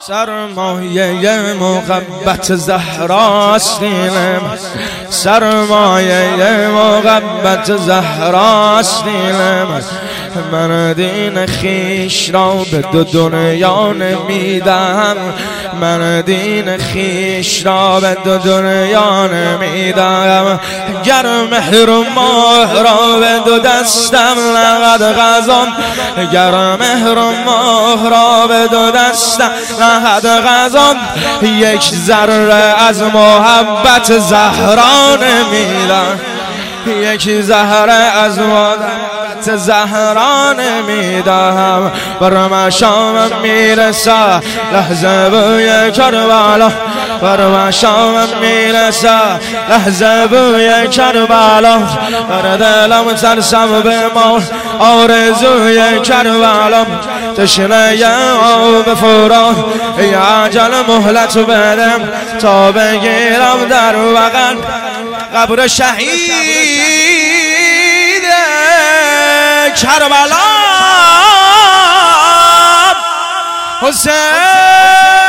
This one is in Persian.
سرمایه محبت زهراست دلم، سرمایه محبت زهراست دلم. من دین خویش را به دو دنیا نمیدم، من دین خویش را به دو دنیا نمیدم. گر مهر و ماه را به دو دستم نهد غذام، گر مهر و ماه را به دو دستم نهد غذام، یک ذره از محبت زهرا نمیدم، یک ذره از محبت زهرا نمیدم. بر مشامم میرسه لحظه بوی کربلا، بر مشامم میرسه لحظه بوی کربلا. بر دلم ترسم بمال آرزوی کربلا. تشنه آب فرات ای عجل مهلت بدم تا بگیرم در بغل قبر شهید کربلا حسین.